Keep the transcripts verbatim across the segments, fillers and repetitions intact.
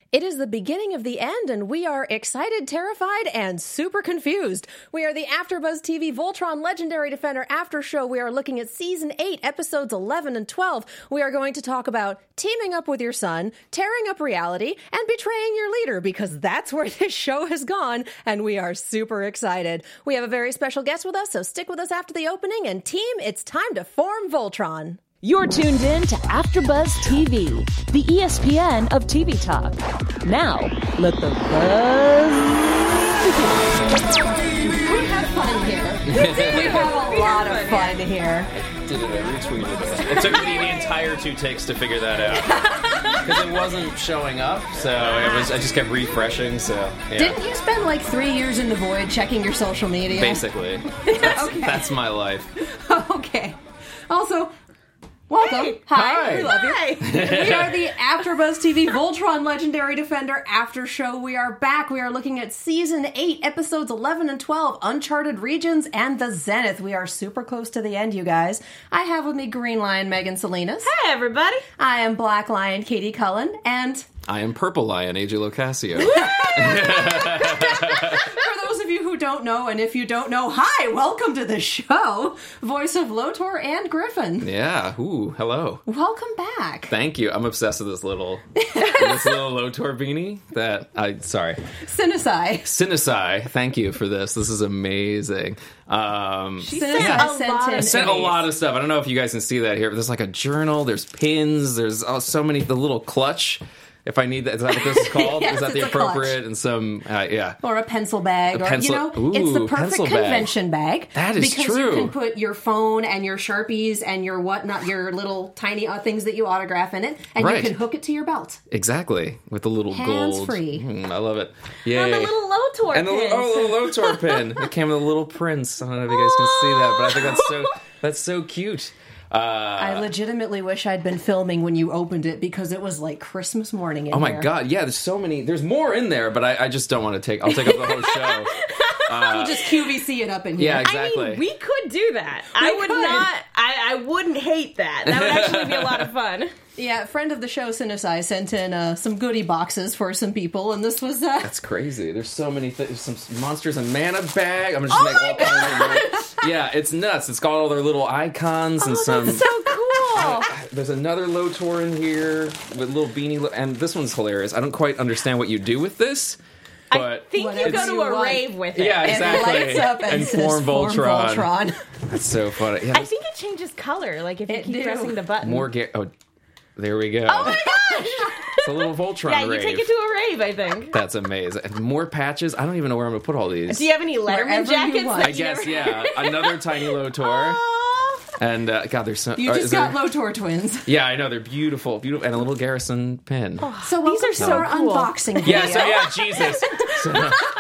It is the beginning of the end, and we are excited, terrified, and super confused. We are the AfterBuzz T V Voltron Legendary Defender After Show. We are looking at Season eight, Episodes eleven and twelve. We are going to talk about teaming up with your son, tearing up reality, and betraying your leader, because that's where this show has gone, and we are super excited. We have a very special guest with us, so stick with us after the opening, and team, it's time to form Voltron. You're tuned in to AfterBuzz T V, the E S P N of T V talk. Now, let the buzz begin. We have fun here. We have a lot of fun here. Did it, I retweeted it. It took me the entire two takes to figure that out. Because it wasn't showing up, so it was. I just kept refreshing, so, yeah. Didn't you spend like three years in the void checking your social media? Basically. That's, Okay. that's my life. Okay. Also, welcome. Hey. Hi. Hi. We love you. Hi. We are the AfterBuzz T V Voltron Legendary Defender After Show. We are back. We are looking at Season eight, Episodes eleven and twelve, Uncharted Regions, and The Zenith. We are super close to the end, you guys. I have with me Green Lion Megan Salinas. Hey, everybody. I am Black Lion Katie Cullen, and I am Purple Lion, A J Locasio. for those of you who don't know, and if you don't know, hi, welcome to the show, voice of Lotor and Griffin. Yeah, ooh, hello. Welcome back. Thank you. I'm obsessed with this little, this little Lotor beanie that I, sorry. Sinisai. Sinisai, thank you for this. This is amazing. Um, She Sinisai sent a sent lot in I of sent a goodies. lot of stuff. I don't know if you guys can see that here, but there's like a journal, there's pins, there's oh, so many, the little clutch, if I need that. Is that what this is called? Yes, is that the it's a clutch. appropriate? And some, uh, yeah. Or a pencil bag, A or, pencil- you know, Ooh, it's the perfect pencil bag. convention bag. That is because true. you can put your phone and your Sharpies and your whatnot, your little tiny uh, things that you autograph in it, and Right. you can hook it to your belt. Exactly. With the little gold. Hands-free. Mm, I love it. And Yay. the little Lotor And the pins. little, oh, the little Lotor pin. It came with a little prince. I don't know if you guys can see that, but I think that's so that's so cute. Uh, I legitimately wish I'd been filming when you opened it, because it was like Christmas morning in oh my here. god, yeah, there's so many. There's more in there, but I, I just don't want to take. I'll take up the whole show. We'll just Q V C it up in here. Yeah, exactly. I mean, we could do that. I would could. not. I, I wouldn't hate that. That would actually be a lot of fun. Yeah, friend of the show, Sinisai, sent in uh, some goodie boxes for some people, and this was... Uh, That's crazy. There's so many things. Some Monsters and Mana bag. I'm gonna just Oh make my all kinds of little, yeah, it's nuts. It's got all their little icons and Oh, some. that's so cool. There's another Lotor in here with little beanie, lo- and this one's hilarious. I don't quite understand what you do with this, I but think you Whatever go to you a want. rave with it. yeah, and exactly. lights up and, and says, form Voltron. Voltron. That's so funny. Yeah, I think it changes color, like if you It keep do. pressing the button. more. Ga- oh, there we go. Oh my gosh! It's a little Voltron Yeah, you rave. take it to a rave, I think. That's amazing. And more patches. I don't even know where I'm gonna put all these. Do you have any Letterman Wherever you jackets? want. that I you guess never- yeah. Another tiny Lotor. Aw. And uh, God, there's so. You uh, just is there- got Lotor twins. Yeah, I know they're beautiful, beautiful, and a little Garrison pin. So These welcome are to so our cool. unboxing video. Yeah, so yeah, Jesus. So,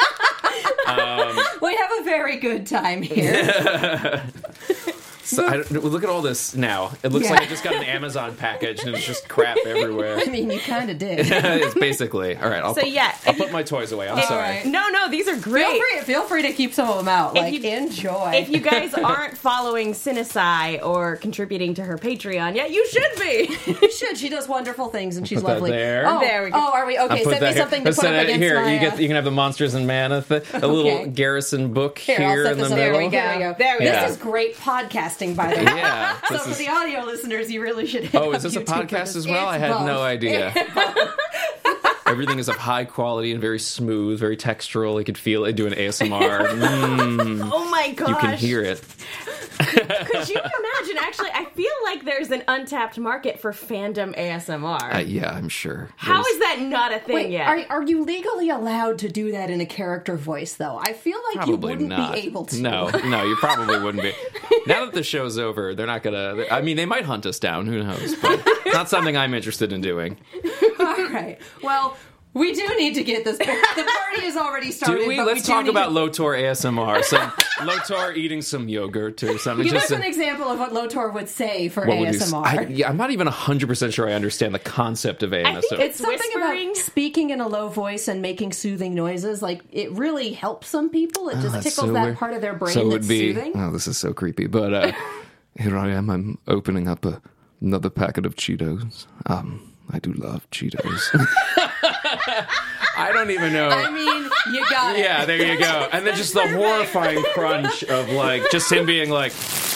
We have a very good time here. so I don't, look at all this now. It looks Yeah. like I just got an Amazon package and it's just crap everywhere. I mean, you kind of did. It's basically all right. I'll, So put, yeah, I'll if you- put my toys away. I'm All sorry. right. No, no, these are great. Feel free, feel free to keep some of them out. If Like, you- enjoy. If you guys aren't following Sinisai or contributing to her Patreon yet, you should be. You should. She does wonderful things, and she's put that lovely. there. Oh, There we go. Oh, are we okay? I'll put Send me that here. something to Let's put up send it against here. my. You get uh, you can have the Monsters and Mana, th- a little Garrison book Here, here, I'll set in the this up. middle. There we go. There we go. There we go. This Yeah. is great podcasting, by the way. Yeah. So this for is- the audio listeners, you really should. Hit oh, up is this a YouTube for podcast this. as well? It's I had both. no idea. It's both. Everything is of high quality and very smooth, very textural. You could feel it doing A S M R. Mm, Oh my gosh. you can hear it. Could you imagine? Actually, I feel like there's an untapped market for fandom A S M R. Uh, yeah, I'm sure. How There's- is that not a thing Wait, yet? are, are you legally allowed to do that in a character voice, though? I feel like you Probably wouldn't not. be able to. No, no, you probably wouldn't be. Now that the show's over, they're not gonna. I mean, they might hunt us down. Who knows? But it's not something I'm interested in doing. All right. Well, we do need to get this. The party has already started. Do we? but Let's we do talk need about to- Lotor A S M R. Some Lotor eating some yogurt or something. Give Just us an example of what Lotor would say for what would A you S s- M R. I, yeah, I'm not even one hundred percent sure I understand the concept of A S M R. think It's something Whispering? about speaking in a low voice and making soothing noises. Like, it really helps some people. It just That's tickles so that weird. part of their brain so it that's would be, soothing. Oh, this is so creepy. But uh, here I am. I'm opening up a, another packet of Cheetos. Um, I do love Cheetos. I don't even know. I mean, you got it. Yeah, there you go. And then just the horrifying crunch of, like, just him being like...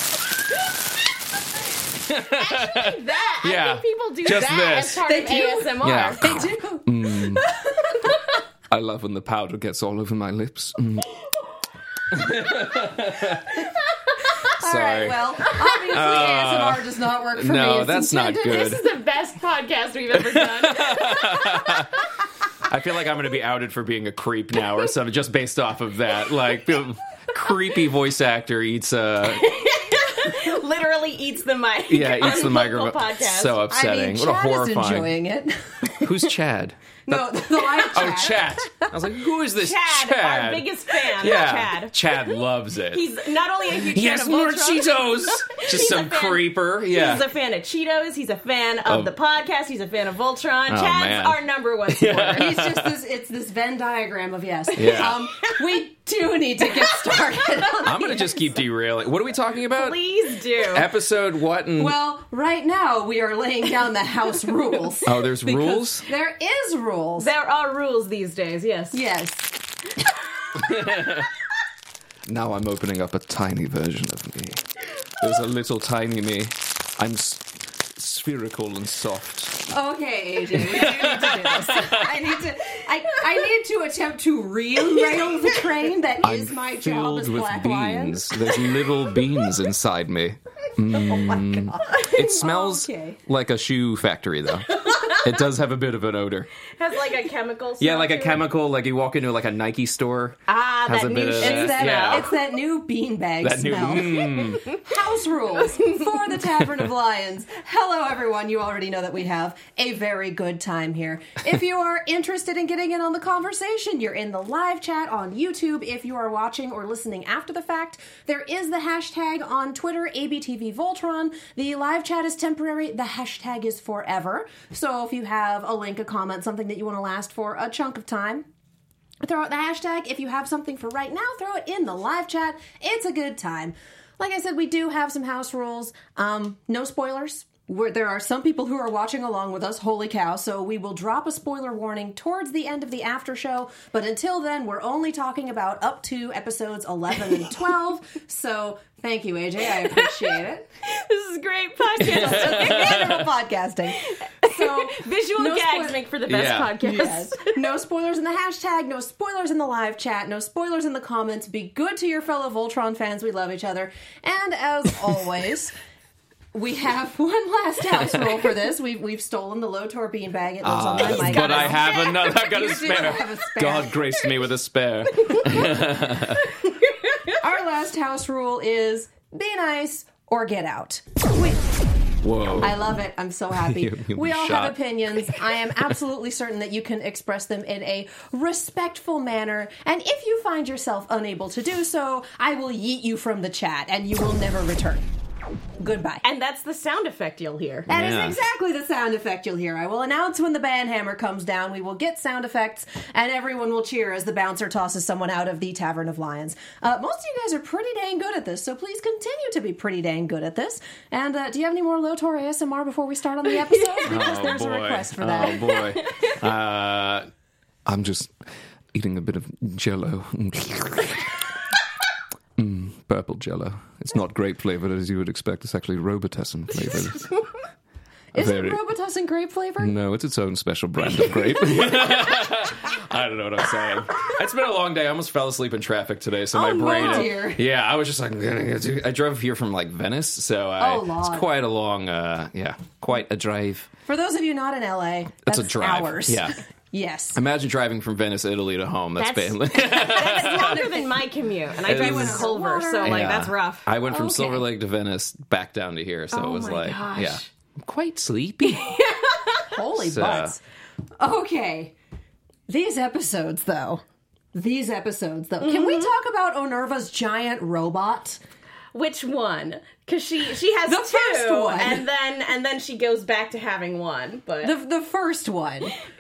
Actually, that. Yeah, I think people do just that this. as part They of do. A S M R. Yeah. They do. Mm. I love when the powder gets all over my lips. Mm. All Sorry. right, well, obviously A S M R does not work for me. no, It's that's not intended- good. This is the best podcast we've ever done. I feel like I'm going to be outed for being a creep now or something, just based off of that. Like, creepy voice actor eats a... Literally eats the mic. Yeah, on eats the local microphone. podcast. So I upsetting. mean, what a Chad is horrifying... enjoying it. Who's Chad? No, the live Oh, chat. Chat. I was like, who is this Chad, Chad? our biggest fan. yeah. Chad. Chad loves it. He's not only a huge yes, fan of more Voltron, Cheetos. Just He's some a fan. creeper. Yeah. He's a fan of Cheetos. He's a fan of Oh. the podcast. He's a fan of Voltron. Oh, Chad's man. our number one supporter. He's just this, it's this Venn diagram of yes. Yeah. Um, we do need to get started. on I'm going to the just keep derailing. What are we talking about? Please do. Episode what? And... Well, right now we are laying down the house rules. oh, there's Because rules? There is rules. There are rules these days, yes. Yes. Now I'm opening up a tiny version of me. There's a little tiny me. I'm s- spherical and soft. Okay, A J, we do need to do this. I need to. I, I need to attempt to re-rail the train that is I'm my job filled as with Black Lion. beans. There's little beans inside me. Oh my god! It smells Okay. like a shoe factory, though. It does have a bit of an odor. Has like a chemical smell Yeah, like a to it. chemical, like you walk into like a Nike store. Ah, has that a new bit of shit that. It's that, Yeah. it's that new beanbag That new, smell. mm, House rules for the Tavern of Lions. Hello, everyone. You already know that we have a very good time here. If you are interested in getting in on the conversation, you're in the live chat on YouTube. If you are watching or listening after the fact, there is the hashtag on Twitter, A B T V Voltron. The live chat is temporary. The hashtag is forever. So if you have a link, a comment, something that you want to last for a chunk of time, throw out the hashtag. If you have something for right now, throw it in the live chat. It's a good time. Like I said, we do have some house rules. Um, no spoilers. We're, there are some people who are watching along with us, holy cow, so we will drop a spoiler warning towards the end of the after show, but until then, we're only talking about up to episodes eleven and twelve, so thank you, A J, I appreciate it. This is great podcast. Wonderful podcasting. So, Visual no gags spoil- make for the best Yeah. podcast. Yes. No spoilers in the hashtag, no spoilers in the live chat, no spoilers in the comments. Be good to your fellow Voltron fans. We love each other. And as always, we have one last house rule for this. We've, we've stolen the Lotor beanbag. It lives on my mic. but I have another. I've got You a do spare. have a spare. God graced me with a spare. Our last house rule is be nice or get out. We, Whoa. I love it. I'm so happy. You- you'll we be all shot. have opinions. I am absolutely certain that you can express them in a respectful manner. And if you find yourself unable to do so, I will yeet you from the chat and you will never return. Goodbye. And that's the sound effect you'll hear. That is Yeah. exactly the sound effect you'll hear. I will announce when the band hammer comes down. We will get sound effects, and everyone will cheer as the bouncer tosses someone out of the Tavern of Lions. Uh, most of you guys are pretty dang good at this, so please continue to be pretty dang good at this. And uh, do you have any more Lotor A S M R before we start on the episode? Because Oh, there's boy. a request for that. Oh boy. Uh, I'm just eating a bit of Jello. Mm, purple Jello. It's not grape flavored as you would expect. It's actually Robitussin flavored. Is Very- it Robitussin grape flavor? No, it's its own special brand of grape. I don't know what I'm saying. It's been a long day. I almost fell asleep in traffic today, so my Oh, no, brain. dear. Yeah, I was just like, I drove here from like Venice, so I, Oh, Lord. it's quite a long, uh, yeah, quite a drive. For those of you not in L A, That's that's a drive. hours. Yeah. Yes. Imagine driving from Venice, Italy to home. That's, That's- family. That's longer than my commute, and I drive in is- Culver, so like Yeah. that's rough. I went from Okay. Silver Lake to Venice back down to here, so Oh it was my like, gosh. yeah, I'm quite sleepy. Holy So- butts. Okay. These episodes, though. These episodes, though. Can we talk about Onerva's giant robot? Which one? Because she she has The two, first one. and then and then she goes back to having one. But The the first one.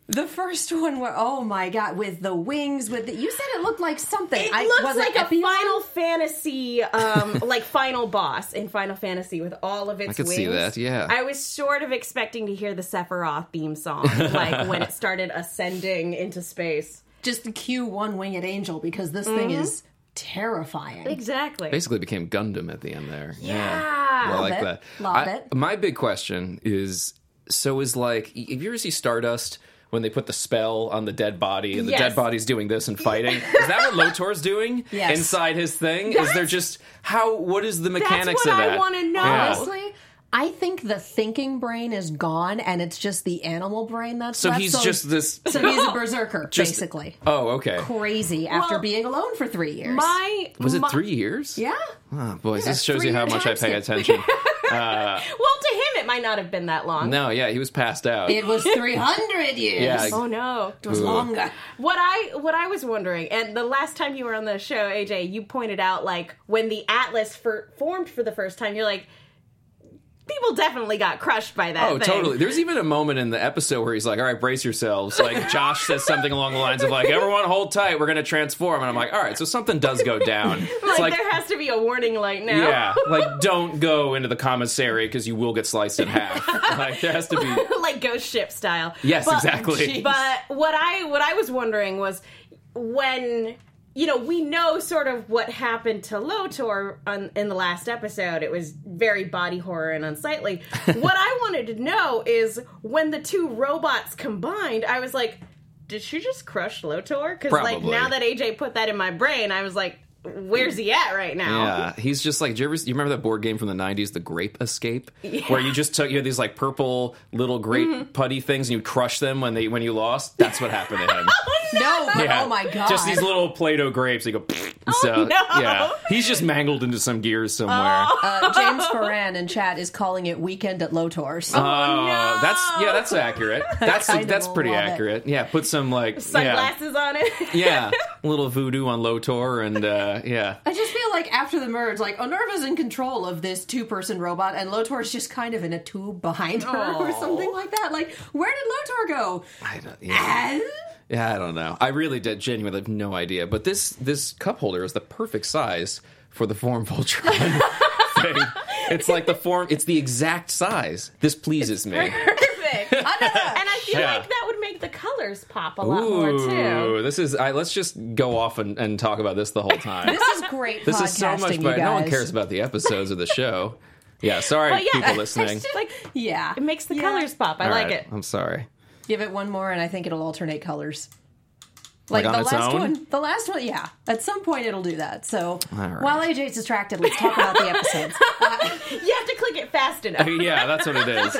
The first one where, oh my god, with the wings, with the, you said it looked like something. It I, looks was like it a Epion? Final Fantasy, um, like final boss in Final Fantasy with all of its I could wings. see that, yeah. I was sort of expecting to hear the Sephiroth theme song, like when it started ascending into space. Just the Q one winged angel, because this thing is terrifying. Exactly. Basically became Gundam at the end there. Yeah. I Love like it. that. Love I- it. My big question is, so is like, if you ever see Stardust when they put the spell on the dead body and the Yes. dead body's doing this and fighting, is that what Lotor's doing Yes. inside his thing? Is there just, how, what is the mechanics what of I that? wanna know. Yeah. Honestly, I think the thinking brain is gone, and it's just the animal brain that's So left. he's just this, So he's a berserker, Just- basically. oh, okay. Crazy after Well, being alone for three years. My Was it my- three years? yeah. Oh, boys, this shows three you how year much I time pay skip. attention. Well, to him, it might not have been that long. No, yeah, he was passed out. It was three hundred years. Yeah. Oh no. It was Ugh. longer. What I what I was wondering, and the last time you were on the show, A J, you pointed out like when the Atlas for, formed for the first time, you're like, people definitely got crushed by that Oh, thing. totally. There's even a moment in the episode where he's like, all right, brace yourselves. Like, Josh says something along the lines of, like, everyone hold tight, we're going to transform. And I'm like, all right, so something does go down. Like, It's like, there has to be a warning light now. yeah, like, don't go into the commissary because you will get sliced in half. Like, there has to be... Like ghost ship style. Yes, But- exactly. But what I what I was wondering was when, you know, we know sort of what happened to Lotor on, in the last episode. It was very body horror and unsightly. What I wanted to know is when the two robots combined, I was like, did she just crush Lotor? Because like Probably. now that A J put that in my brain, I was like, where's he at right now? Yeah, he's just like, do you ever you remember that board game from the nineties, The Grape Escape? Where you just took, you had these like purple little grape Mm-hmm. putty things and you crush them when they when you lost? That's what happened to him. No, but Yeah. oh my god. Just these little Play-Doh grapes. You go, so, no. yeah. He's just mangled into some gears somewhere. Uh, James Foran in chat is calling it Weekend at Lotor's. Oh, no. that's yeah, that's accurate. That's kind of that's pretty love it. accurate. Yeah, put some like Sunglasses on it. Yeah, yeah, a little voodoo on Lotor, and uh, yeah, I just feel like after the merge, like Onerva's in control of this two-person robot, and Lotor's just kind of in a tube behind her or something like that. Like, where did Lotor go? I don't, yeah. Ah. yeah, I don't know. I really did genuinely have no idea. But this this cup holder is the perfect size for the Form Voltron thing. It's like the form. It's the exact size. This pleases me. Perfect. And I feel Yeah. like that would make the colors pop a lot more Ooh, too. this is. I, let's just go off and, and talk about this the whole time. This is great This podcasting, is so much, you but guys. no one cares about the episodes of the show. Yeah, sorry, But yeah, people listening. it's just like Yeah. it makes the Yeah. colors pop. I All like right, it. I'm sorry. Give it one more, and I think it'll alternate colors. Like on the its last own? one. The last one, yeah. At some point, it'll do that. So right. while A J's distracted, let's talk about the episodes. You have to click it fast enough. Yeah, that's what it is.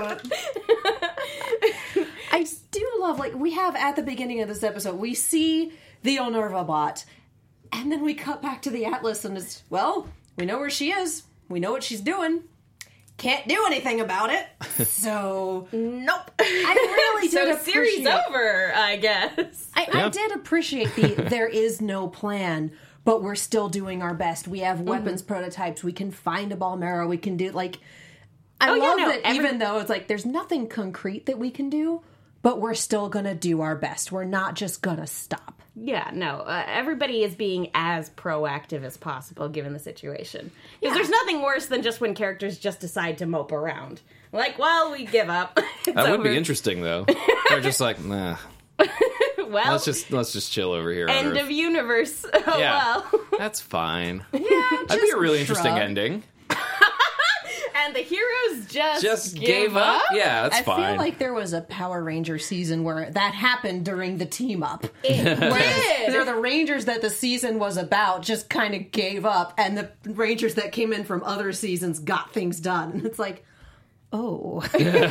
I do love, like, we have at the beginning of this episode, we see the Onerva bot, and then we cut back to the Atlas, and it's, well, we know where she is. We know what she's doing. Can't do anything about it. So Nope. I really did So appreciate series over, I guess. I, I did appreciate the there is no plan, but we're still doing our best. We have weapons prototypes. We can find a ball marrow. We can do, like, I Oh, yeah, love no, that every- even though it's like there's nothing concrete that we can do, but we're still going to do our best. We're not just going to stop. Yeah, no. Uh, everybody is being as proactive as possible given the situation. Because Yeah. there's nothing worse than just when characters just decide to mope around. Like, well, we give up. It's That would over. be interesting, though. They're just like, nah. Well, Let's just let's just chill over here. on end Earth. of universe. Oh, Yeah. well. That's fine. Yeah, That'd be a really interesting ending. And the heroes just Just give gave up. Yeah, that's I fine. feel like there was a Power Ranger season where that happened during the team up. It did. They're the Rangers that the season was about just kind of gave up, and the Rangers that came in from other seasons got things done. And it's like, oh,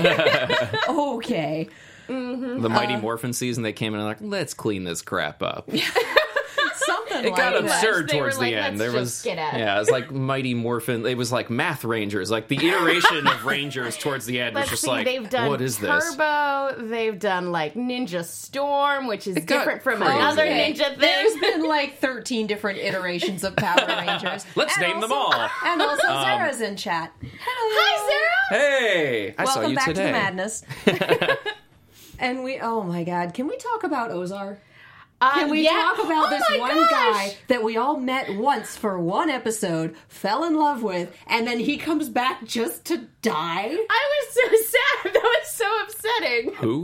okay. the Mighty Morphin season, they came in and like, let's clean this crap up. Something It like got that. absurd They were towards like, the end. "Let's There just was get out." yeah, it was like Mighty Morphin. It was like Math Rangers. Like the iteration of Rangers towards the end was Let's just see, like, they've done what is this? Turbo, they've done like Ninja Storm, which is It got different from crazy. another Okay. ninja thing. There's been like thirteen different iterations of Power Rangers. Let's And name them also- all. And also Sarah's in chat. Hello. Hi, Sarah! Hey, I saw Welcome you back today. to the madness. And we, oh my god, can we talk about Ozar? Uh, Can we yeah. talk about Oh this my one gosh. guy that we all met once for one episode, fell in love with, and then he comes back just to die? I was so sad. That was so upsetting. Who?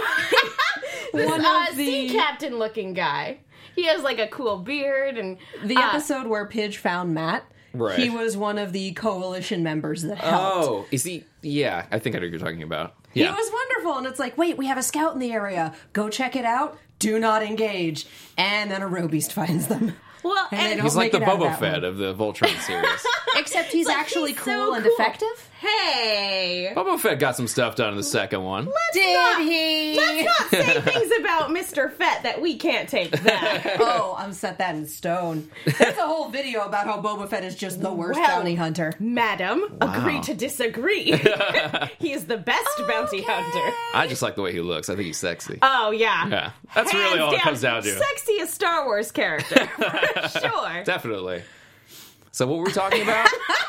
This One uh, of the- sea captain looking guy. He has like a cool beard and The uh, episode where Pidge found Matt, Right. he was one of the coalition members that helped. Oh, is he? Yeah, I think I know what you're talking about. He Yeah. was wonderful, and it's like, wait, we have a scout in the area. Go check it out. Do not engage. And then a Robeast finds them. well, And they and don't He's like make the it out of Boba that Fett one. of the Voltron series. Except he's But actually he's cool so and cool. effective. Hey, Boba Fett got some stuff done in the second one. Did not- he? let's not say things about Mister Fett that we can't take back. Oh, I'm set that in stone. There's a whole video about how Boba Fett is just the worst Well, bounty hunter. Madam, agree to disagree. He is the best bounty hunter. I just like the way he looks. I think he's sexy. Oh yeah, Yeah, that's Hands really all it comes down to. Sexiest Star Wars character, for sure. Definitely. So what were we talking about?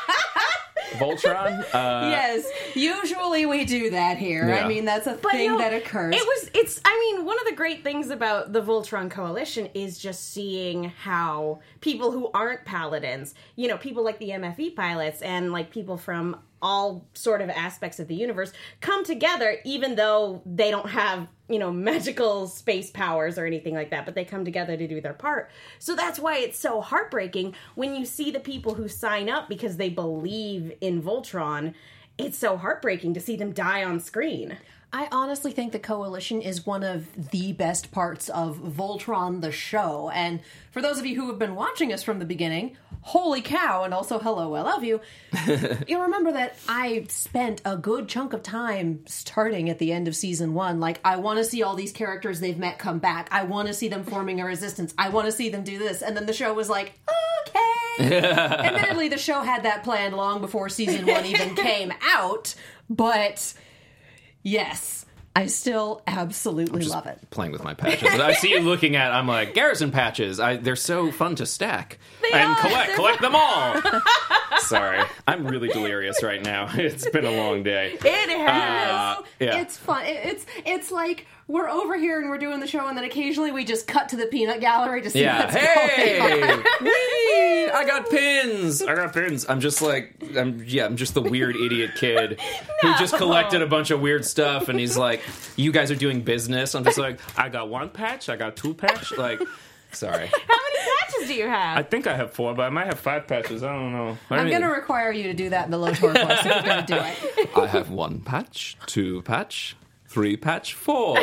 Voltron? Uh, Yes, usually we do that here. Yeah. I mean, that's a But thing no, that occurs. It was. It's. I mean, one of the great things about the Voltron Coalition is just seeing how people who aren't paladins, you know, people like the M F E pilots and like people from all sort of aspects of the universe come together, even though they don't have, you know, magical space powers or anything like that, but they come together to do their part. So that's why it's so heartbreaking when you see the people who sign up because they believe in Voltron. It's so heartbreaking to see them die on screen. I honestly think the Coalition is one of the best parts of Voltron the show. And for those of you who have been watching us from the beginning, holy cow, and also hello, I love you. You'll remember that I spent a good chunk of time starting at the end of season one. Like, I want to see all these characters they've met come back. I want to see them forming a resistance. I want to see them do this. And then the show was like, okay. Admittedly, the show had that planned long before season one even came out. But yes, I still absolutely just love it. Playing with my patches. I see you looking at. I'm like Garrison patches. I, they're so fun to stack They and are. collect. They're Collect them all. Sorry, I'm really delirious right now. It's been a long day. It has. Uh, yeah. It's fun. It- It's it's like we're over here and we're doing the show, and then occasionally we just cut to the peanut gallery to see Yeah. what's going Hey, on. Whee! I got pins. I got pins. I'm just like, I'm yeah. I'm just the weird idiot kid who just collected a bunch of weird stuff, and he's like, "You guys are doing business." I'm just like, I got one patch. I got two patch. Like, sorry. How many patches do you have? I think I have four, but I might have five patches. I don't know. I I'm mean, going to require you to do that in the Lotor course if you're going to do it. I have one patch, two patch, three patch, four.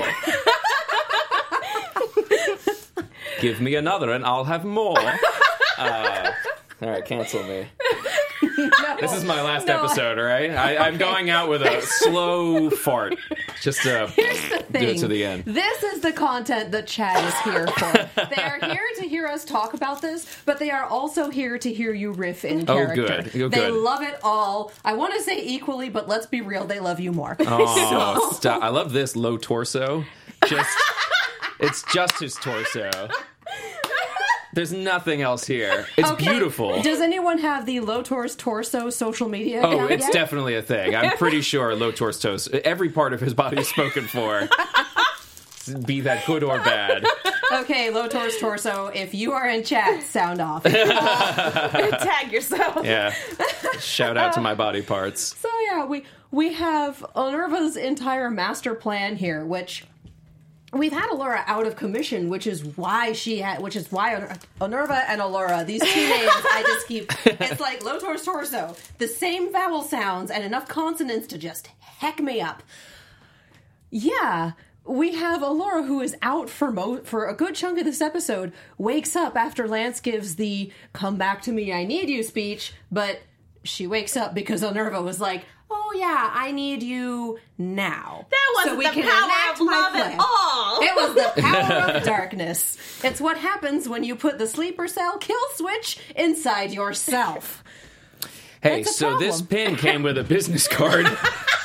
Give me another and I'll have more. Uh, all right, cancel me. No. This is my last No. episode, all right? I, I'm going out with a slow fart. Just to Here's the thing. do it to the end. This is the content that Chad is here for. They are here to hear us talk about this, but they are also here to hear you riff in Oh, character. good. Oh, They good. love it all. I want to say equally, but let's be real, they love you more. Oh, stop. I love this low torso. Just, it's just his torso. There's nothing else here. It's Okay. beautiful. Does anyone have the Lotor's torso social media Oh, account it's yet? definitely a thing. I'm pretty sure Lotor's toast. Every part of his body is spoken for. Be that good or bad. Okay, Lotor's torso, if you are in chat, sound off. Tag yourself. Yeah. Shout out to my body parts. So yeah, we we have Onerva's entire master plan here, which we've had Allura out of commission, which is why she had, which is why Oner- Onerva and Allura, these two names, I just keep, it's like Lotor's torso, the same vowel sounds and enough consonants to just heck me up. Yeah. We have Allura, who is out for mo- for a good chunk of this episode, wakes up after Lance gives the "come back to me, I need you" speech, but she wakes up because Onerva was like, "Oh yeah, I need you now." That wasn't So we the can power enact of my love plan. at all. It was the power of darkness. It's what happens when you put the sleeper cell kill switch inside yourself. Hey, That's a so this problem. pin came with a business card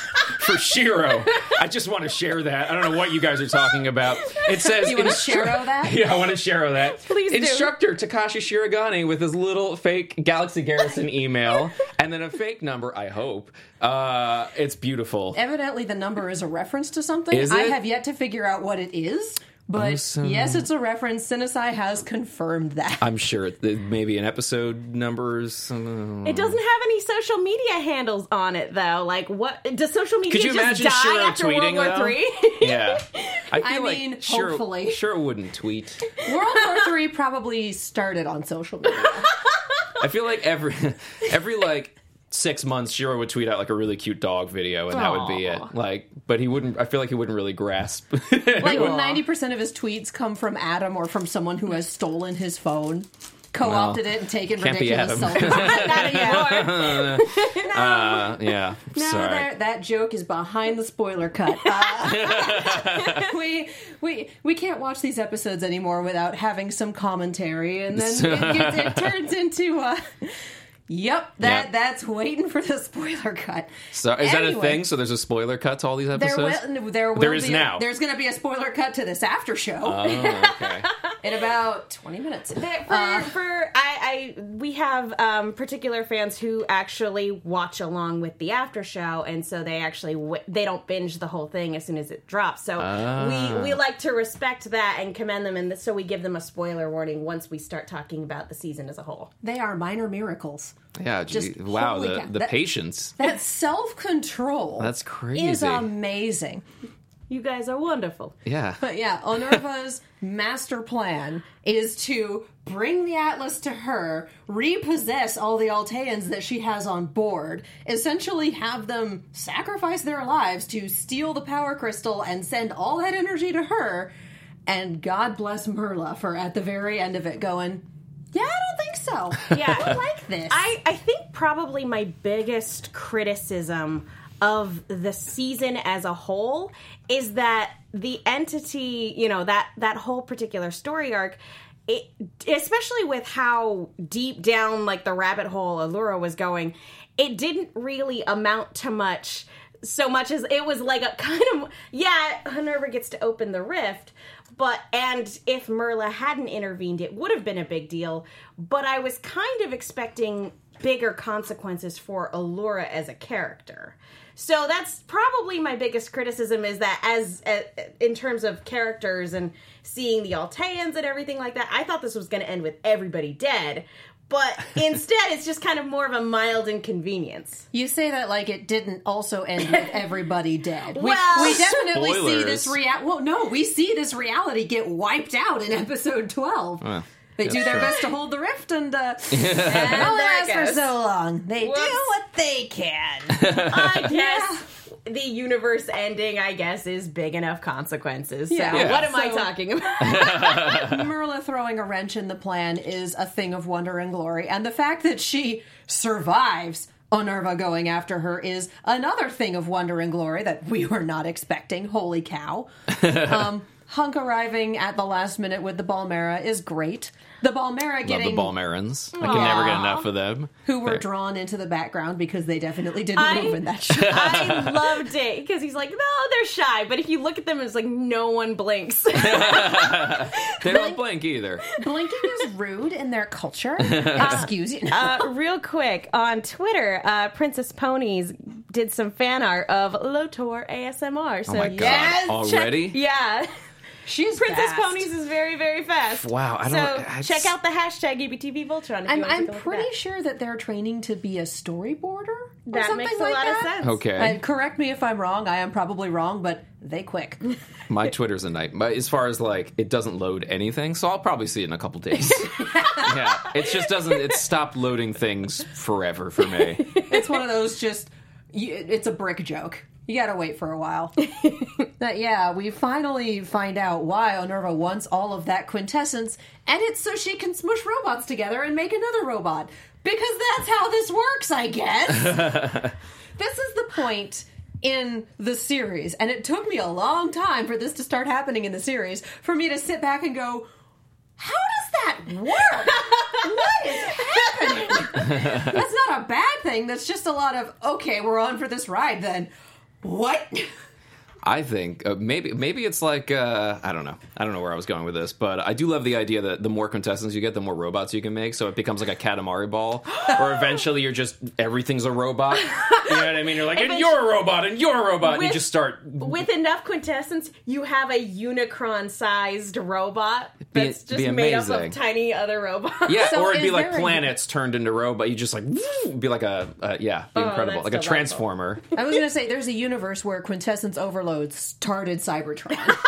for Shiro. I just want to share that. I don't know what you guys are talking about. It says... You want to instru- Shiro that? Yeah, I want to Shiro that. Please do. Instructor Takashi Shirogane with his little fake Galaxy Garrison email, and then a fake number, I hope. Uh, it's beautiful. Evidently, the number is a reference to something. Is I it? have yet to figure out what it is, but Awesome. yes, it's a reference. Sinisai has confirmed that. I'm sure it, maybe an episode numbers. Uh, It doesn't have any social media handles on it, though. Like, what does social media Could you just imagine die Shiro after tweeting, World War though? Three? Yeah. I, feel I like mean, Shiro, hopefully. Shiro wouldn't tweet. World War Three probably started on social media. I feel like every every like six months Shiro would tweet out like a really cute dog video, and that would be it. Aw. Like, but he wouldn't. I feel like he wouldn't really grasp. Like ninety percent of his tweets come from Adam or from someone who has stolen his phone, co-opted Well, it, and taken can't be ridiculous Adam. selfies. Not anymore. uh, yeah. No, Sorry. that, that joke is behind the spoiler cut. Uh, we we we can't watch these episodes anymore without having some commentary, and then it, gets, it turns into uh, yep, that Yeah. that's waiting for the spoiler cut. So is that a Anyway, thing? So there's a spoiler cut to all these There episodes? will, there will There is be now. A, there's going to be a spoiler cut to this after show Oh, okay. in about twenty minutes. That for, for I, I we have um, particular fans who actually watch along with the after show, and so they actually w- they don't binge the whole thing as soon as it drops. So Ah. we we like to respect that and commend them, and so we give them a spoiler warning once we start talking about the season as a whole. They are minor miracles. Yeah. Gee, Just wow. holy The, cow. the That- patience. That self-control That's crazy. is amazing. You guys are wonderful. Yeah. But yeah, Onerva's master plan is to bring the Atlas to her, repossess all the Alteans that she has on board, essentially have them sacrifice their lives to steal the power crystal and send all that energy to her, and God bless Merla for at the very end of it going, yeah, I don't think so. Yeah. I don't like this. I, I think probably my biggest criticism of the season as a whole is that the entity, you know, that, that whole particular story arc, it, especially with how deep down, like, the rabbit hole Allura was going, it didn't really amount to much, so much as it was like a kind of, yeah, Honerva gets to open the rift, but, and if Merla hadn't intervened, it would have been a big deal, but I was kind of expecting bigger consequences for Allura as a character. So that's probably my biggest criticism, is that as uh, in terms of characters and seeing the Alteans and everything like that, I thought this was going to end with everybody dead. But instead, it's just kind of more of a mild inconvenience. You say that like it didn't also end with everybody dead. We, Well- we definitely see Spoilers. this rea- Well, no, we see this reality get wiped out in episode twelve. Well, They that's do their true. best to hold the rift, and uh, and there it it lasts for goes. so long. They Whoops. do what they can. I guess the universe ending, I guess, is big enough consequences. So Yeah. Yeah. what am I So- talking about? Merla throwing a wrench in the plan is a thing of wonder and glory, and the fact that she survives Onerva going after her is another thing of wonder and glory that we were not expecting. Holy cow. um, Hunk arriving at the last minute with the Balmera is great. The Balmera Love getting... the Balmerans. I can never get enough of them. who were They're- drawn into the background because they definitely didn't I- move in that shot. I loved it because he's like, no, they're shy. But if you look at them, it's like no one blinks. They don't blink either. Blinking is rude in their culture. Excuse you. uh, real quick, on Twitter, uh, Princess Ponies did some fan art of Lotor A S M R. So Oh my god! Yes, Already? yeah. She's Princess fast. Ponies is very, very fast. Wow, I don't- So I check just- out the hashtag E B T V Voltron. If I'm, you want to I'm take a look at pretty that. sure that they're training to be a storyboarder or that something makes a like lot that. of sense. Okay. And correct me if I'm wrong. I am probably wrong, but they quick. My Twitter's a night. But as far as like, it doesn't load anything, so I'll probably see it in a couple days. Yeah, it just doesn't. It stopped loading things forever for me. It's one of those just. You, it's a brick joke. You gotta wait for a while. But yeah, we finally find out why Onerva wants all of that quintessence, and it's so she can smush robots together and make another robot. Because that's how this works, I guess. This is the point in the series, and it took me a long time for this to start happening in the series, for me to sit back and go, how does that work? What is happening? That's not a bad thing. That's just a lot of, okay, we're on for this ride then. What? I think uh, maybe maybe it's like uh, I don't know I don't know where I was going with this, but I do love the idea that the more contestants you get, the more robots you can make. So it becomes like a Katamari ball, or eventually you're just everything's a robot. You know what I mean? You're like, and you're a robot, and you're a robot, and you With- just start. With enough contestants, you have a Unicron-sized robot Be- that's just be made up amazing. of tiny other robots. Yeah, So or it'd be is like there a- planets turned into robot. You just like be like a uh, yeah, be Oh, incredible, that's like a delightful. transformer. I was going to say, there's a universe where Quintessence Overload started Cybertron.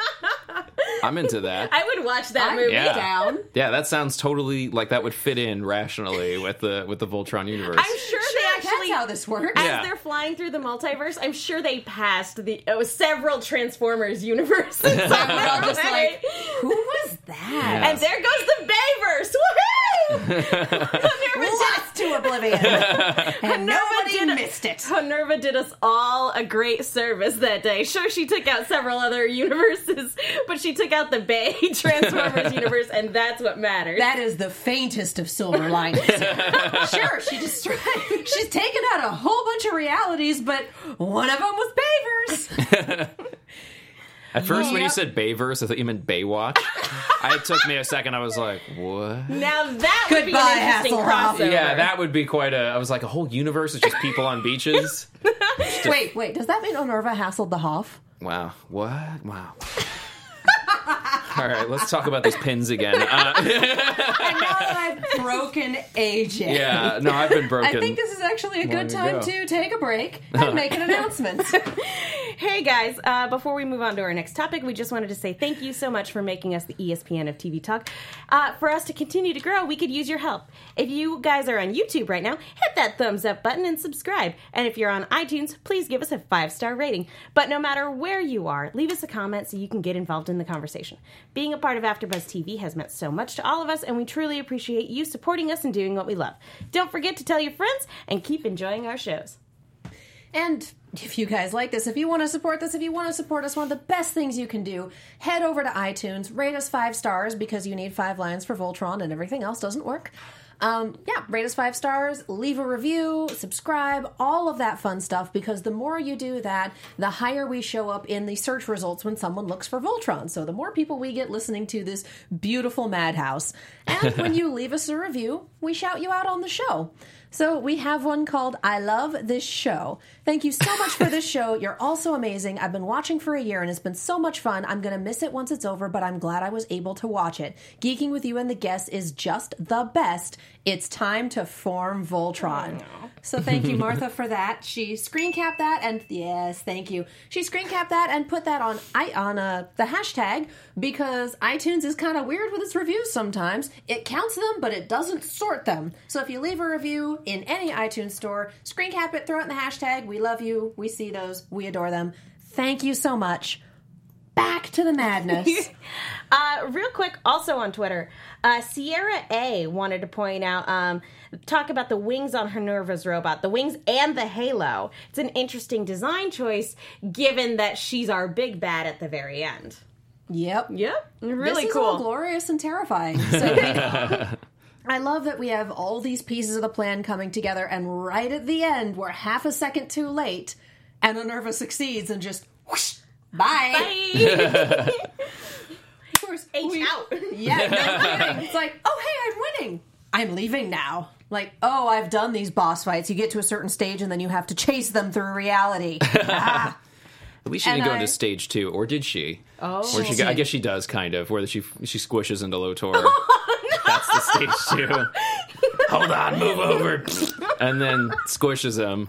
I'm into that. I would watch that I'm movie. Yeah. down. Yeah, that sounds totally like that would fit in rationally with the with the Voltron universe. I'm sure, Sure, they actually, that's how this works. as Yeah. they're flying through the multiverse, I'm sure they passed the uh, several Transformers universes. We're all just like, who was that? and there goes the Bayverse! Woohoo! Lost to oblivion. And nobody did a- missed it. Minerva did us all a great service that day. Sure, she took out several other universes, but she took out the Bay Transformers universe, and that's what matters. That is the faintest of silver linings. Sure, she destroyed. She's taken out a whole bunch of realities, but one of them was Bayverse. At first, when you Yep. said Bayverse, I thought you meant Baywatch. I, it took me a second. I was like, what? now that would be Goodbye, an interesting Hasselhoff. crossover. Yeah, that would be quite a. I was like, a whole universe is just people on beaches. Wait, wait, does that mean Minerva hassled the Hoff? Wow. What? Wow. All right, let's talk about these pins again. Uh, And now that I've broken A J. yeah, no, I've been broken. I think this is actually a good Long time ago. to take a break and make an announcement. Hey guys, uh, before we move on to our next topic, we just wanted to say thank you so much for making us the E S P N of T V Talk. Uh, for us to continue to grow, we could use your help. If you guys are on YouTube right now, hit that thumbs up button and subscribe. And if you're on iTunes, please give us a five-star rating. But no matter where you are, leave us a comment so you can get involved in the conversation. Being a part of AfterBuzz T V has meant so much to all of us, and we truly appreciate you supporting us and doing what we love. Don't forget to tell your friends and keep enjoying our shows. And if you guys like this, if you want to support this, if you want to support us, one of the best things you can do, head over to iTunes, rate us five stars because you need five lines for Voltron and everything else doesn't work. Um, yeah, rate us five stars, leave a review, subscribe, all of that fun stuff, because the more you do that, the higher we show up in the search results when someone looks for Voltron. So the more people we get listening to this beautiful madhouse. And when you leave us a review, we shout you out on the show. So we have one called I Love This Show. Thank you so much for this show. You're all so amazing. I've been watching for a year and it's been so much fun. I'm going to miss it once it's over, but I'm glad I was able to watch it. Geeking with you and the guests is just the best. It's time to form Voltron. So thank you, Martha, for that. She screen capped that and yes, thank you. She screen capped that and put that on I on uh, the hashtag because iTunes is kind of weird with its reviews sometimes. It counts them, but it doesn't sort them. So if you leave a review in any iTunes store, screen cap it, throw it in the hashtag. We love you. We see those. We adore them. Thank you so much. Back to the madness. Uh, real quick, also on Twitter, uh, Sierra A wanted to point out, um, talk about the wings on Minerva's robot, the wings and the halo. It's an interesting design choice, given that she's our big bad at the very end. Yep. Yep, really this is cool. all glorious and terrifying. So I love that we have all these pieces of the plan coming together, and right at the end, we're half a second too late, and Minerva succeeds and just whoosh, bye. Bye. Of course, H we- out. Yeah, no kidding. It's like, oh hey, I'm winning. I'm leaving now. Like, oh, I've done these boss fights. You get to a certain stage and then you have to chase them through reality. Ah. At least she And didn't go I- into stage two, or did she? Oh. Or she, She I did. guess she does, kind of, where she she squishes into Lotor. That's the stage two. Hold on, move over, and then squishes him.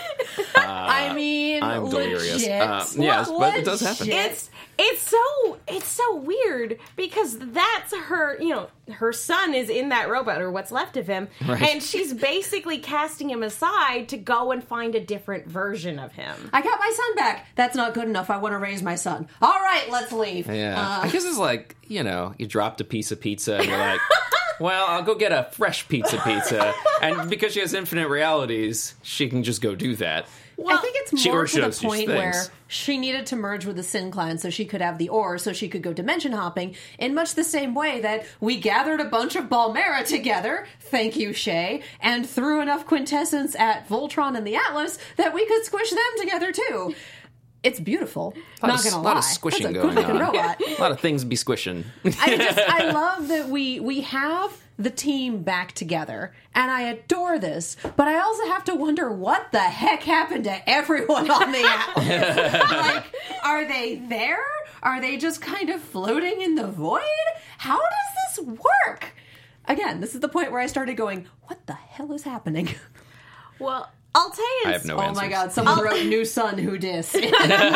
I mean, I'm delirious. legit. Uh, yes, but it does happen. Legit. It's it's so it's so weird because that's her, you know, her son is in that robot, or what's left of him, Right. and she's basically casting him aside to go and find a different version of him. I got my son back. That's not good enough. I want to raise my son. All right, let's leave. Yeah, Uh, I guess it's like, you know, you dropped a piece of pizza and you're like, Well, I'll go get a fresh pizza pizza. And because she has infinite realities, she can just go do that. Well, I think it's she more or to the shows you point things. where she needed to merge with the Sin Clan so she could have the ore, so she could go dimension hopping, in much the same way that we gathered a bunch of Balmera together, thank you, Shay, and threw enough quintessence at Voltron and the Atlas that we could squish them together too. It's beautiful. A lot Not of, gonna a lie. lot of squishing That's a going good-looking on. robot. A lot of things be squishing. I just I love that we we have the team back together, and I adore this. But I also have to wonder what the heck happened to everyone on the Atlas. Like, are they there? Are they just kind of floating in the void? How does this work? Again, this is the point where I started going, "What the hell is happening?" Well, I'll tell you. I have no Oh answers. my god! Someone wrote "New Sun Who Dis." Well,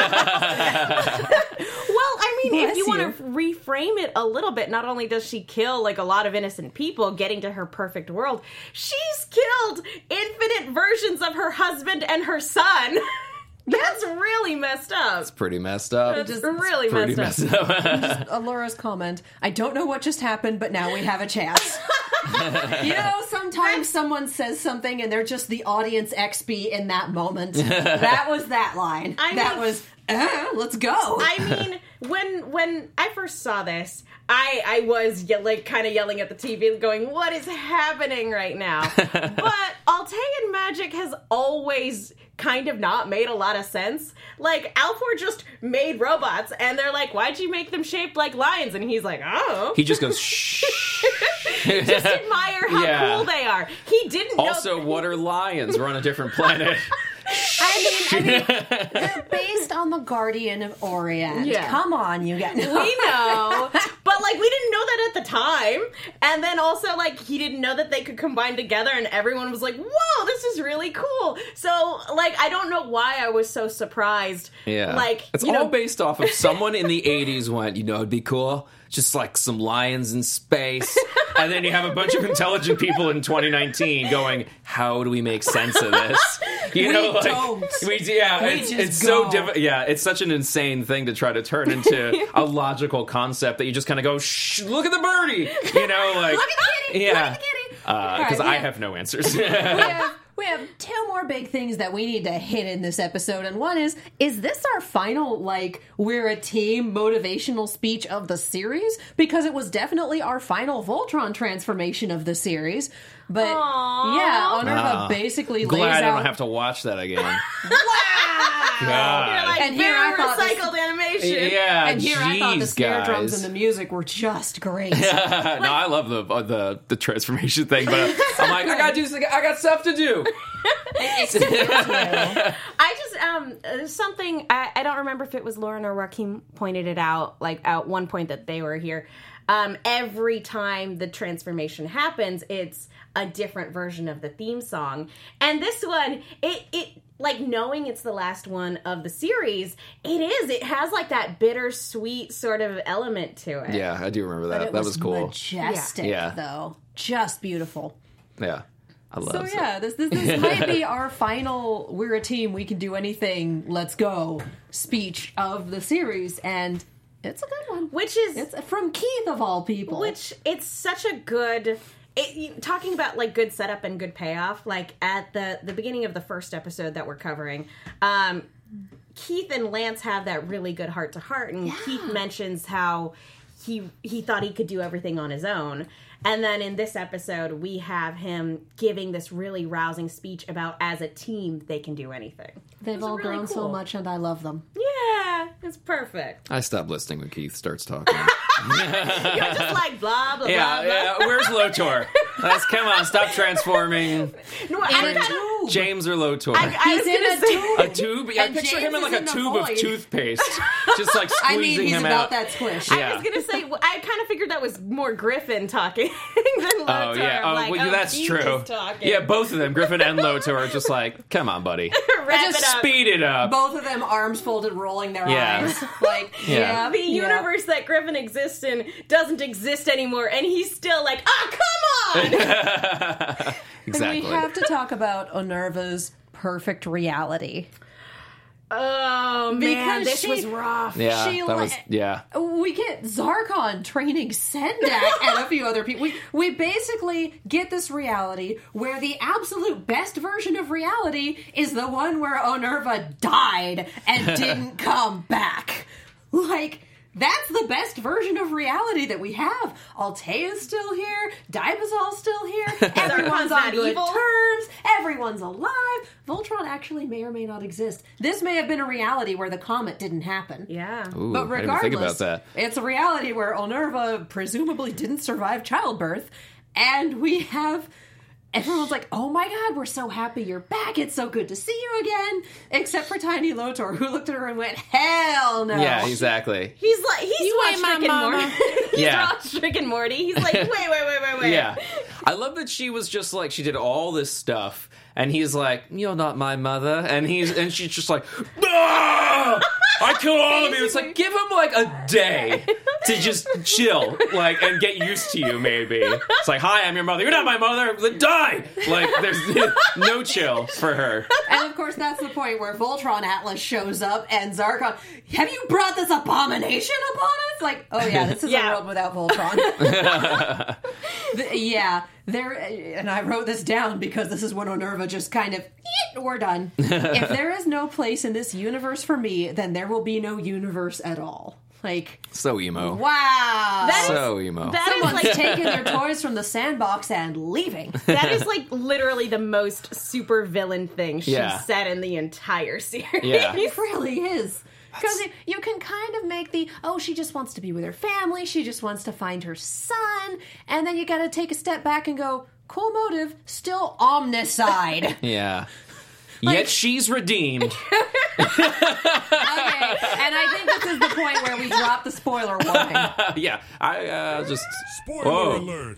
I mean, Bless if you, you. want to reframe it a little bit, not only does she kill like a lot of innocent people getting to her perfect world, she's killed infinite versions of her husband and her son. That's really messed up. Pretty messed up. That's just- really Pretty messed, messed up. Laura's comment, I don't know what just happened, but now we have a chance. You know, sometimes someone says something and they're just the audience X P in that moment. That was that line. I that mean- was, uh, let's go. I mean, when when I first saw this, I I was ye- like kind of yelling at the T V, going, "What is happening right now?" But Altean magic has always kind of not made a lot of sense. Like Alfor just made robots, and they're like, "Why'd you make them shaped like lions?" And he's like, "Oh." He just goes, shh. Just admire how Yeah. cool they are. He didn't know. Also, what are lions? We're on a different planet. I mean, I mean, they're based on the Guardian of Orient. Yeah. Come on, you guys. We know, but like we didn't know that at the time, and then also like he didn't know that they could combine together, and everyone was like, "Whoa, this is really cool!" So like I don't know why I was so surprised. Yeah. like it's you all know, based off of someone in the eighties went, you know, it'd be cool. Just like some lions in space. And then you have a bunch of intelligent people in twenty nineteen going, how do we make sense of this? You We know, like, don't. We, yeah, We it's, just it's so go. difficult. Yeah, it's such an insane thing to try to turn into a logical concept that you just kind of go, shh, look at the birdie. You know, like, Look at the kitty. yeah. Look at the kitty. Because All right, I yeah. have no answers. we have we have two more big things that we need to hit in this episode, and one is is this our final like we're a team motivational speech of the series? Because it was definitely our final Voltron transformation of the series. But Aww. yeah, Onerva Ah. basically lays Glad I out don't have to watch that again. You're God. like And here very I thought this- recycled animation. Yeah, and here I thought the jeez, snare drums guys. and the music were just great. no, I love the uh, the the transformation thing, but I'm like, I gotta do, something- I got stuff to do. I just um uh, something I, I don't remember if it was Lauren or Rakim pointed it out like at one point that they were here. Um, every time the transformation happens, it's a different version of the theme song, and this one, it it like knowing it's the last one of the series, it is. It has like that bittersweet sort of element to it. Yeah, I do remember that. But it That was, cool. majestic, Yeah. though. Just beautiful. Yeah, I love So it. yeah, this, this this might be our final "We're a team, we can do anything, let's go" speech of the series, and it's a good one. Which is It's from Keith of all people. Which it's such a good. It, you- talking about like good setup and good payoff. Like at the the beginning of the first episode that we're covering, um, Keith and Lance have that really good heart to heart, and Keith mentions how he he thought he could do everything on his own. And then in this episode, we have him giving this really rousing speech about as a team they can do anything. They've It's all really grown so cool. much, and I love them. Yeah, it's perfect. I stop listening when Keith starts talking. You're just like blah blah yeah, blah blah. yeah. Where's Lotor? Let's come on, stop transforming. No, I In a kinda- tube. James or Lotor? I, I He's was in gonna a say- tube. a tube? Yeah, I And picture James him in like is a in the tube of void. toothpaste, just like I squeezing mean, he's him about out. that squish. I Yeah. was gonna say, well, I kind of figured that was more Griffin talking than Lotor. Oh yeah, oh, like, well, oh, that's Keith true. is talking. Yeah, both of them, Griffin and Lotor, are just like, come on, buddy, Wrap just it up. speed it up. Both of them arms folded, rolling their Yeah. eyes. Like, Yeah. yeah, The yeah. universe that Griffin exists in doesn't exist anymore, and he's still like, oh, come on! Exactly. And we have to talk about Onerva's perfect reality. Oh, man, Because this she- was rough. Yeah, She that li- was yeah. We get Zarkon training Sendak and a few other people. We, we basically get this reality where the absolute best version of reality is the one where Onerva died and didn't come back. Like, that's the best version of reality that we have. Altea's still here. Dibazal's still here. Everyone's not on good evil. terms. Everyone's alive. Voltron actually may or may not exist. This may have been a reality where the comet didn't happen. Yeah. Ooh, But I didn't even regardless, think about that. it's a reality where Onerva presumably didn't survive childbirth, and we have everyone's like, "Oh my god, we're so happy you're back! It's so good to see you again." Except for Tiny Lotor, who looked at her and went, "Hell no!" Yeah, exactly. He's like, he's You ain't watched my Rick and mama. Morty. He's Yeah. watched Rick and Morty. He's like, wait, wait, wait, wait, wait. Yeah. I love that she was just like, she did all this stuff, and he's like, "You're not my mother," and he's and she's just like, "Ah! I killed all of you." It's like, give him like a day to just chill, like, and get used to you, maybe. It's like, "Hi, I'm your mother." "You're not my mother." "Then die." Like, there's no chill for her. And of course, that's the point where Voltron Atlas shows up, and Zarkon, "Have you brought this abomination upon us?" Like, oh yeah, this is Yeah. a world without Voltron. The- yeah, there, and I wrote this down because this is when Onerva just kind of, "Yeet, we're done." If there is no place in this universe for me, then there will be no universe at all. Like, So emo. wow. That So emo. That is Someone's like taking their toys from the sandbox and leaving. that is like literally the most super villain thing she Yeah. said in the entire series. Yeah. It really is. Because you can kind of make the, oh, she just wants to be with her family, she just wants to find her son, and then you gotta take a step back and go, cool motive, still omnicide. Yeah. Yet she's redeemed. Okay, and I think this is the point where we drop the spoiler warning. Yeah. I uh, just. Spoiler Whoa. alert!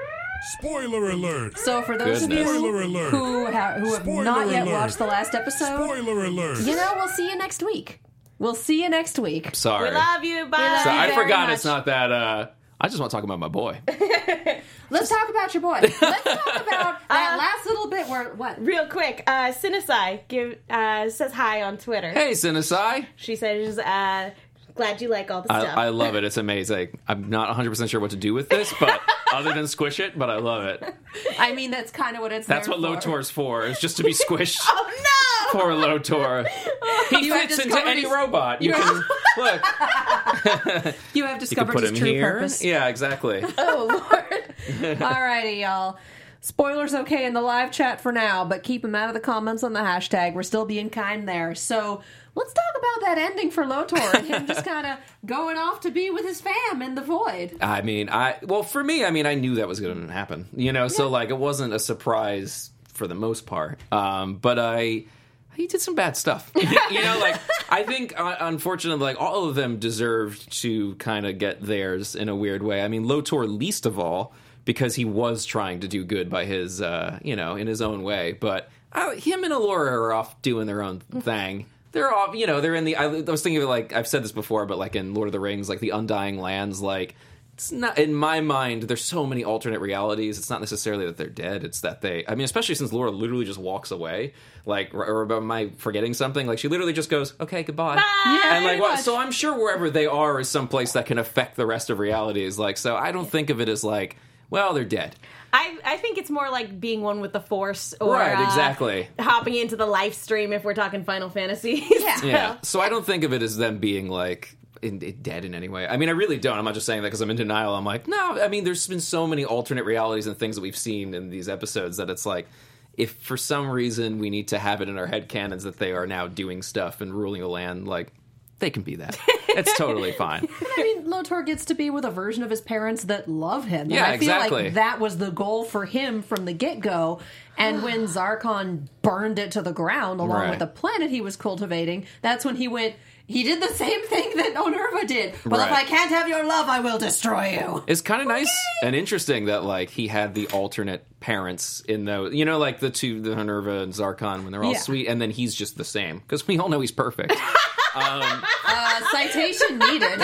Spoiler alert! So for those Goodness. of Spoiler you alert. who, ha- who have Spoiler not yet alert. watched the last episode, Spoiler alert! you know, we'll see you next week. We'll see you next week. Sorry. We love you. Bye. love So you I very forgot much. it's not that. Uh, I just want to talk about my boy. Let's talk about your boy. Let's talk about that last little bit where, what? Real quick, uh, Sinisai give uh, says hi on Twitter. Hey, Sinisai. She says, uh, "Glad you like all the I, stuff." I love it. It's amazing. I'm not one hundred percent sure what to do with this, but other than squish it, but I love it. I mean, that's kind of what it's That's there what for. Lotor's for, is just to be squished. oh no! Poor Lotor. He You have fits into discovered any his- robot. You can look. You have You can discovered put his him true here. purpose. Yeah, exactly. Oh, Lord. Alrighty, y'all. Spoilers okay in the live chat for now, but keep them out of the comments on the hashtag. We're still being kind there. So let's talk about that ending for Lotor and him just kind of going off to be with his fam in the void. I mean, I well for me, I mean, I knew that was going to happen. You know, so like it wasn't a surprise for the most part. Um, but I. He did some bad stuff. You know, like, I think, uh, unfortunately, like, all of them deserved to kind of get theirs in a weird way. I mean, Lotor least of all, because he was trying to do good by his, uh, you know, in his own way. But uh, him and Allura are off doing their own thing. They're off, you know, they're in the, I, I was thinking of, like, I've said this before, but, like, in Lord of the Rings, like, the Undying Lands, like, it's not, in my mind, there's so many alternate realities. It's not necessarily that they're dead. It's that they, I mean, especially since Laura literally just walks away. Like, or, or am I forgetting something? Like, she literally just goes, okay, goodbye. Bye! And like, pretty what? much. So I'm sure wherever they are is someplace that can affect the rest of realities. Like, so I don't think of it as like, well, they're dead. I, I think it's more like being one with the Force, or Right, uh, exactly. hopping into the live stream if we're talking Final Fantasy. Yeah. Yeah. So I don't think of it as them being like, In, in dead in any way. I mean, I really don't. I'm not just saying that because I'm in denial. I'm like, no, I mean, there's been so many alternate realities and things that we've seen in these episodes that it's like, if for some reason we need to have it in our headcanons that they are now doing stuff and ruling the land, like, they can be that. It's totally fine. I mean, Lotor gets to be with a version of his parents that love him. And Yeah, I feel exactly. like that was the goal for him from the get-go. And when Zarkon burned it to the ground along Right. with the planet he was cultivating, that's when he went, he did the same thing that Onerva did. Well, if Right. I can't have your love, I will destroy you. It's kind of nice and interesting that, like, he had the alternate parents in those, you know, like the two, the Minerva and Zarkon, when they're all Yeah. sweet, and then he's just the same. Because we all know he's perfect. Uh, citation needed.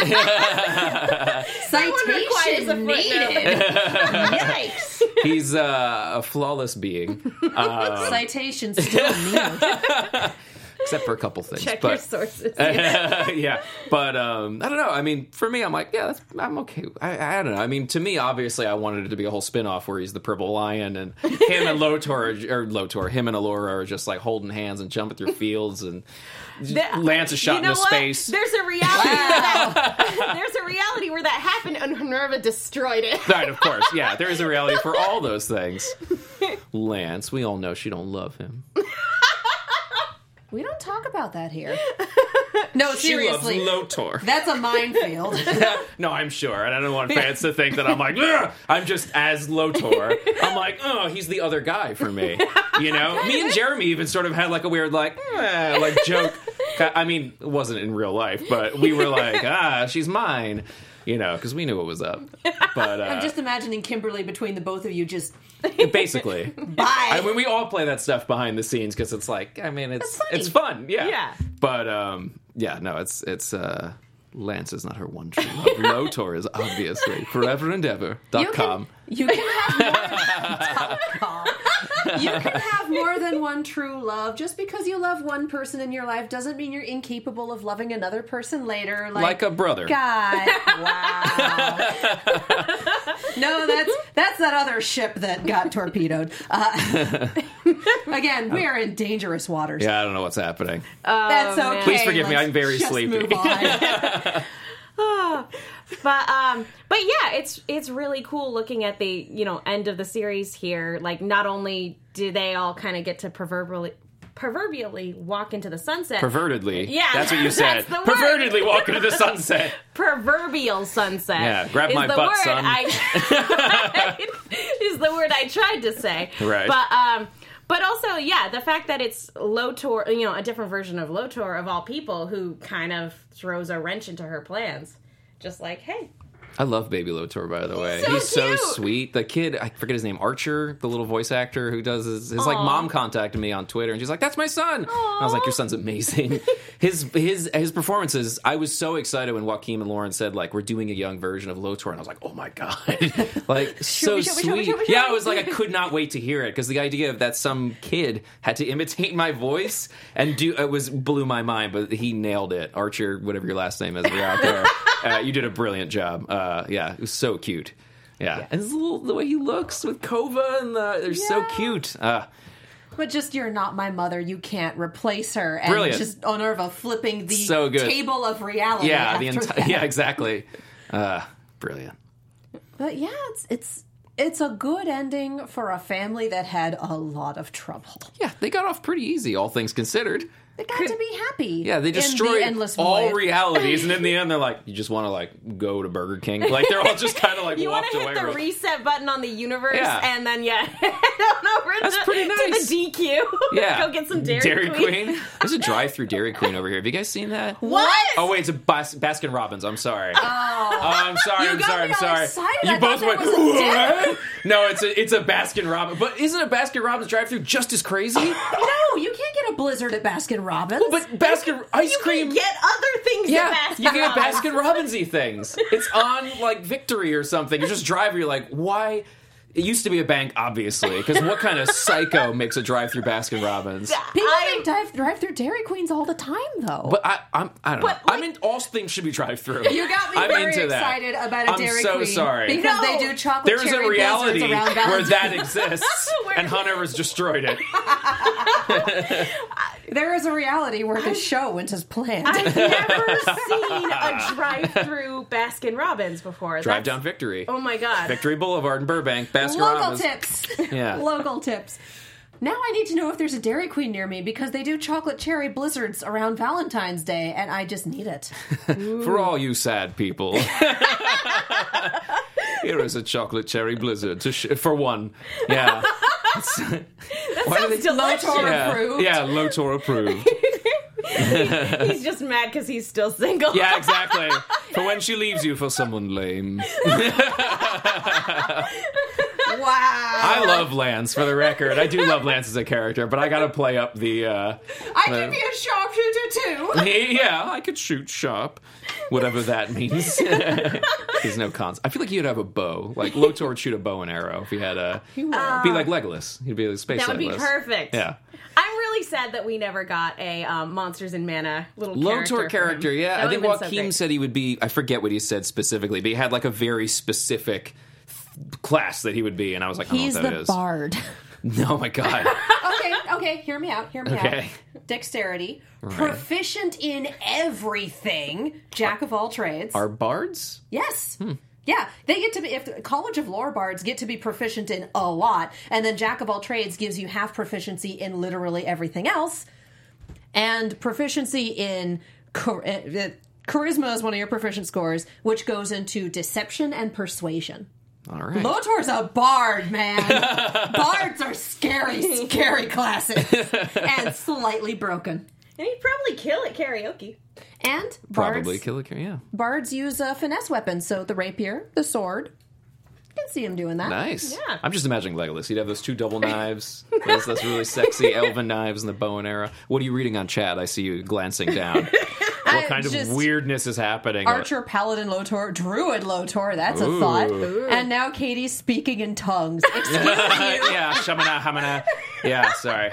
requires a Citation footnote. needed. Yikes! He's uh, a flawless being. Uh, Citation still needed. except for a couple things. Check but, your sources. yeah, but um, I don't know. I mean, for me, I'm like, yeah, that's, I'm okay. I, I don't know. I mean, to me, obviously, I wanted it to be a whole spin-off where he's the Purple Lion and him and Lotor, are, or Lotor, him and Allura are just like holding hands and jumping through fields and The- Lance is shot you know into what? space. There's a reality where that, there's a reality where that happened and Minerva destroyed it. Right, of course. Yeah, there is a reality for all those things. Lance, we all know she don't love him. We don't talk about that here. No, seriously. She loves Lotor. That's a minefield. No, I'm sure. And I don't want fans to think that I'm like, ugh! I'm just as Lotor. I'm like, oh, he's the other guy for me. You know? Me and Jeremy even sort of had like a weird, like, eh, like joke. I mean, it wasn't in real life, but we were like, ah, she's mine. You know, because we knew what was up. But uh, I'm just imagining Kimberly between the both of you just... basically. Bye. I mean, we all play that stuff behind the scenes because it's like, I mean, it's it's fun. Yeah. Yeah. But, um, yeah, no, it's, it's, uh, Lance is not her one true love. Lotor is obviously forever and ever dot com. You can have more .com. You can have more than one true love. Just because you love one person in your life doesn't mean you're incapable of loving another person later. Like, Like a brother. God. Wow. No, that's that's that other ship that got torpedoed. Uh, again, we are in dangerous waters. Yeah, I don't know what's happening. That's okay. Please forgive me, Let's I'm very just sleepy. move on. But um, but yeah, it's it's really cool looking at the you know end of the series here. Like, not only do they all kind of get to proverbially proverbially walk into the sunset, Pervertedly. Yeah, That's what you said. that's the word. Pervertedly walk into the sunset. proverbial sunset. Yeah, grab is my the butt, word son. I, is the word I tried to say. Right. But um, but also, yeah, the fact that it's Lotor, you know, a different version of Lotor of all people, who kind of throws a wrench into her plans. Just like, hey. I love Baby Lotor, by the way. so He's so cute. sweet. The kid, I forget his name, Archer, the little voice actor who does his, his like, mom contacted me on Twitter, and she's like, that's my son. And I was like, your son's amazing. his his his performances, I was so excited when Joaquin and Lauren said, like, we're doing a young version of Lotor, and I was like, oh my God. Like, so we, should we, should we, sweet. should we, should Yeah, we? I was like, I could not wait to hear it, because the idea of that some kid had to imitate my voice and do, it was, blew my mind, but he nailed it. Archer, whatever your last name is, we're out there. Uh, you did a brilliant job. Uh, yeah, it was so cute. Yeah, yeah. And his little, the way he looks with Kova, and the, they're yeah. so cute. Uh, But just, you're not my mother. You can't replace her. And Brilliant. just Onerva flipping the So good. table of reality. yeah, after the entire. that. Yeah, exactly. Uh, brilliant. But yeah, it's it's it's a good ending for a family that had a lot of trouble. Yeah, they got off pretty easy, all things considered. They got to be happy. Yeah, they in the destroyed endless all void. realities, and in the end, they're like, "You just want to like go to Burger King?" Like they're all just kind of like You want walked to away. hit the real- reset button on the universe, Yeah. and then yeah, head on over That's to, pretty to nice. the D Q. Yeah, Go get some Dairy, Queen. There's a drive-through Dairy Queen over here. Have you guys seen that? What? Oh wait, it's a Bas- Baskin Robbins. I'm sorry. Oh, I'm sorry. You I'm got sorry. me I'm all sorry. excited. You I both thought went. there was a "What?" No, it's a it's a Baskin Robbins. But isn't a Baskin Robbins drive-through just as crazy? No, you can't get a blizzard at Baskin Robbins. But Baskin ice You cream. can get other things Yeah, at Baskin you can get Robbins. Baskin Robbins-y things. It's on, like, Victory or something. You just drive, you're like, why? It used to be a bank, obviously, because what kind of psycho makes a drive-through Baskin Robbins? People I- make drive, drive through Dairy Queens all the time, though. But I, I'm, I don't But, know. like- I mean, all things should be drive-through. you got me I'm very into that. excited about a I'm Dairy so Queen. sorry. Because No. they do chocolate There's cherry a reality blizzards around where Valentine's. that exists, Where- and Hanover's destroyed it. There is a reality where the show went as planned. I've never seen a drive-through Baskin Robbins before. Drive That's- down Victory. Oh my god. Victory Boulevard in Burbank, Baskin Local Robbins. tips. Yeah. Local tips. Now I need to know if there's a Dairy Queen near me because they do chocolate cherry blizzards around Valentine's Day, and I just need it. For all you sad people. Here is a chocolate cherry blizzard to sh- for one. Yeah. It's- Why do they- Delicious. yeah, approved. yeah, Lotor approved. He's just mad because he's still single. Yeah, exactly. For when she leaves you for someone lame. Wow. I love Lance, for the record. I do love Lance as a character, but I gotta play up the... Uh, I the- can be a sharpshooter too. Yeah, I could shoot sharp. Whatever that means. There's no cons. I feel like he'd have a bow. Like, Lotor would shoot a bow and arrow if he had a... Be like Legolas. He'd be like space That would be Legolas. perfect. Yeah. I'm really really sad that we never got a um, Monsters and Mana little character. Lotor character, for him. yeah. That I think would've been so Joaquin great. said he would be, I forget what he said specifically, but he had like a very specific class that he would be, and I was like, I He's don't know what the that is. bard. No, my God. Okay, okay, hear me out, hear me Okay. out. Dexterity, proficient in everything, jack of all trades. Are bards? Yes. Yeah, they get to be, if the College of Lore bards get to be proficient in a lot, and then jack of all trades gives you half proficiency in literally everything else, and proficiency in char- uh, charisma is one of your proficient scores, which goes into deception and persuasion. All right. Lotor's a bard, man. Bards are scary, scary classes. And slightly broken. And he'd probably kill at karaoke. And Probably bards, kill a car, yeah. bards use uh, finesse weapons, so the rapier, the sword. You can see him doing that. Nice. Yeah. I'm just imagining Legolas. He'd have those two double knives, those, those really sexy elven knives and the bow and arrow. What are you reading on chat? I see you glancing down. What kind of just- weirdness is happening? Archer, Paladin, Lotor, Druid, Lotor. That's a Ooh. thought. And now Katie's speaking in tongues. Excuse me, yeah, shamana, hamana. Yeah, sorry.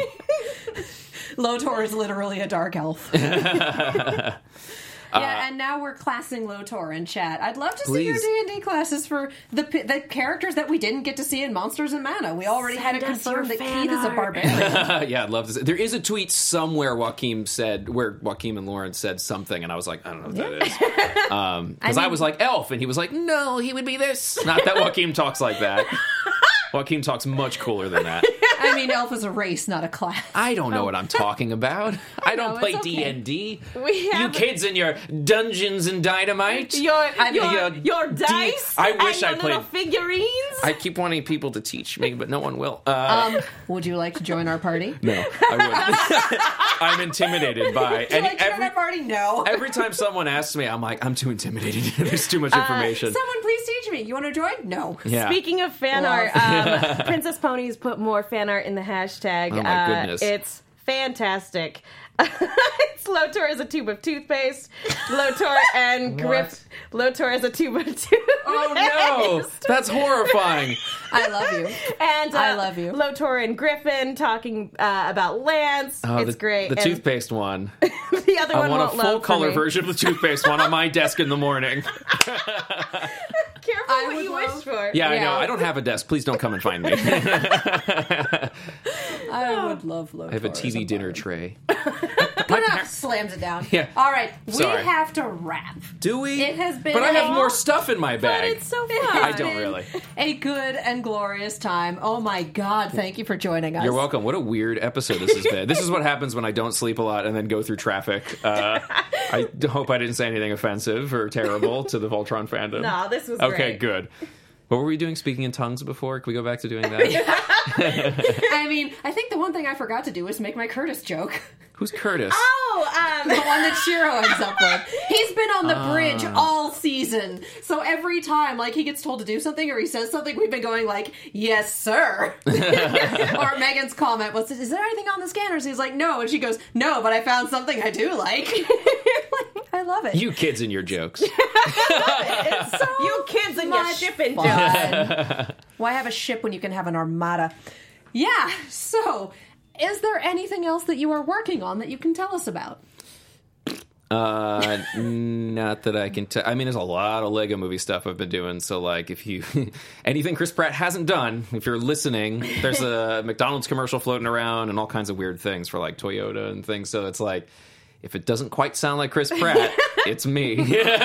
Lotor is literally a dark elf. yeah, and now we're classing Lotor in chat. I'd love to see your Please. D and D classes for the p- the characters that we didn't get to see in Monsters and Mana. We already had it Send us confirmed your that fan Keith is a art. barbarian. Yeah, I'd love to. See. There is a tweet somewhere Joaquin said where Joaquin and Lauren said something, and I was like, I don't know what that is. Because um, I, mean- was like elf, and he was like, no, he would be this. Not that Joaquin talks like that. Joaquin talks much cooler than that. I mean, elf is a race, not a class. I don't know what I'm talking about. I don't know, play it's okay. D and D. We You have- kids and your Dungeons and Dynamite. Your, mean, your, your your dice I wish and I your little played- figurines. I keep wanting people to teach me, but no one will. Uh, Um, would you like to join our party? no, I wouldn't. I'm intimidated by Would you any, like to join every our party? No. every time someone asks me, I'm like, I'm too intimidated. There's too much information. Someone please teach me. You want to join? No. yeah. Speaking of fan Love. art, um, Princess Ponies put more fan art in the hashtag. Oh my Uh, goodness. It's fantastic. It's Lotor as a tube of toothpaste. Lotor and Griff. Lotor as a tube of toothpaste. Oh no, that's horrifying. I love you. And uh, I love you. Lotor and Griffin talking uh, about Lance. Oh, it's the, great. The and toothpaste one. the other I one want a won't full load for color me. version of the toothpaste one on my desk in the morning. Careful I what would you love- wish for. Yeah, I Yeah. know. I don't have a desk. Please don't come and find me. I would love Lotor. I have a T V as dinner bard. tray. Enough. Slams it down. Yeah. All right. We Sorry. have to wrap. Do we? It has been But I have a- more stuff in my But bag. it's so It fun. has I don't been really. A good and glorious time. Oh my God. Thank you for joining us. You're welcome. What a weird episode this has been. This is what happens when I don't sleep a lot and then go through traffic. Uh, I d- hope I didn't say anything offensive or terrible to the Voltron fandom. No, this was Okay, great. good. What were we doing? Speaking in tongues before? Can we go back to doing that? I mean, I think the one thing I forgot to do was make my Curtis joke. Who's Curtis? Oh, um, The one that Shiro ends up with. He's been on the bridge all season. So every time, like, he gets told to do something or he says something, we've been going like, yes, sir. Or Megan's comment was, is there anything on the scanners? He's like, no. And she goes, no, but I found something I do like. I love it. You kids and your jokes. It's so you kids and your much shipping fun. jokes. Why have a ship when you can have an armada? Yeah, so is there anything else that you are working on that you can tell us about? Uh, not that I can tell. I mean, there's a lot of Lego movie stuff I've been doing. So, like, if you anything Chris Pratt hasn't done, if you're listening, there's a McDonald's commercial floating around and all kinds of weird things for like Toyota and things. So it's like, if it doesn't quite sound like Chris Pratt, it's me.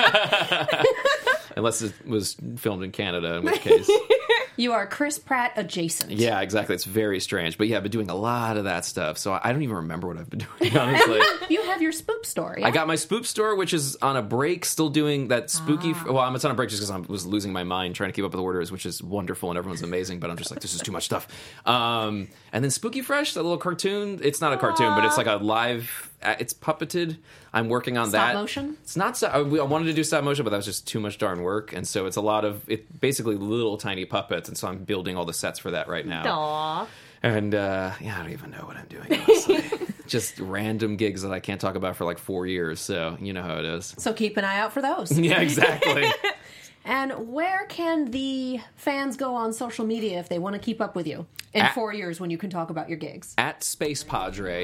Unless it was filmed in Canada, in which case. You are Chris Pratt adjacent. Yeah, exactly. It's very strange. But yeah, I've been doing a lot of that stuff. So I don't even remember what I've been doing, honestly. You have your spoop story. I got my spoop store, which is on a break, still doing that spooky. Ah. Well, it's on a break just because I was losing my mind trying to keep up with orders, which is wonderful and everyone's amazing. But I'm just like, this is too much stuff. Um, and then Spooky Fresh, that little cartoon. It's not a cartoon, but it's like a live. uh, It's puppeted. I'm working on Stop that. motion? It's not. so- I I wanted to do stop motion, but that was just too much darn work. And so it's a lot of it. Basically, little tiny puppets. And so I'm building all the sets for that right now. Aw. And uh, yeah, I don't even know what I'm doing. Honestly. Just random gigs that I can't talk about for like four years. So you know how it is. So keep an eye out for those. Yeah, exactly. And where can the fans go on social media if they want to keep up with you in At- four years when you can talk about your gigs? At Space Padre.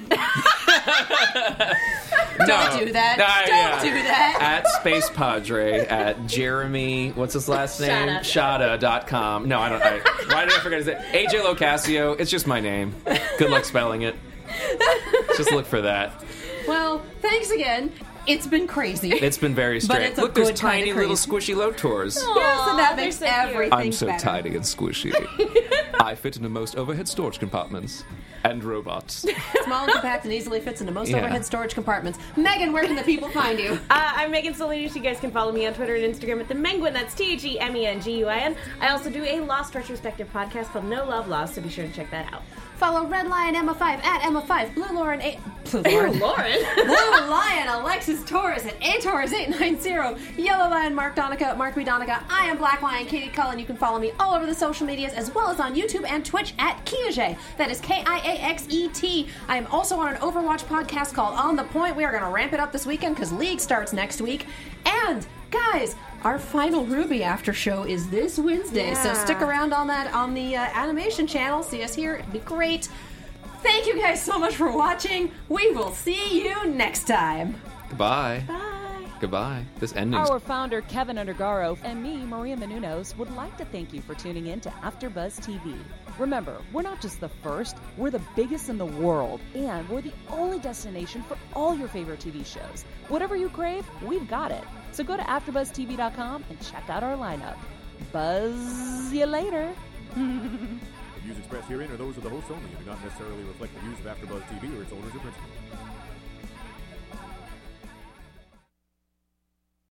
Don't do that. Nah, Don't yeah. do that. At Space Padre, at Jeremy, what's his last name? Shada dot com. No, I don't. I, why did I forget his name? A J Locasio. It's just my name. Good luck spelling it. Just look for that. Well, thanks again. It's been crazy. It's been very But strange. it's a Look, there's good kind tiny of little crazy. squishy Lotors. Yes, and that makes they're so cute. everything I'm so better. tiny and squishy. I fit into most overhead storage compartments. And robots. Small and compact and easily fits into most Yeah. overhead storage compartments. Megan, where can the people find you? Uh, I'm Megan Solinas. You guys can follow me on Twitter and Instagram at the Menguin. That's T H E M E N G U I N. I also do a Lost retrospective podcast called No Love Lost, so be sure to check that out. Follow Red Lion Emma five at Emma five, Blue Lauren eight, Blue Lauren, Lauren. Blue Lion Alexis Torres at A Torres eight nine zero, Yellow Lion Mark Donica at Mark B Donica. I am Black Lion Katie Cullen. You can follow me all over the social medias as well as on YouTube and Twitch at Kiaxet. That is K I A X E T. I am also on an Overwatch podcast called On the Point. We are going to ramp it up this weekend because League starts next week. And guys, our final Ruby after show is this Wednesday, so Yeah. stick around on that on the uh, animation channel. See us here; it'd be great. Thank you guys so much for watching. We will see you next time. Goodbye. Bye. Goodbye. This ending's Our founder, Kevin Undergaro, and me, Maria Menounos, would like to thank you for tuning in to AfterBuzz T V. Remember, we're not just the first, we're the biggest in the world, and we're the only destination for all your favorite T V shows. Whatever you crave, we've got it. So go to after buzz T V dot com and check out our lineup. Buzz you later. The views expressed herein are those of the hosts only and do not necessarily reflect the views of AfterBuzz T V or its owners or principals.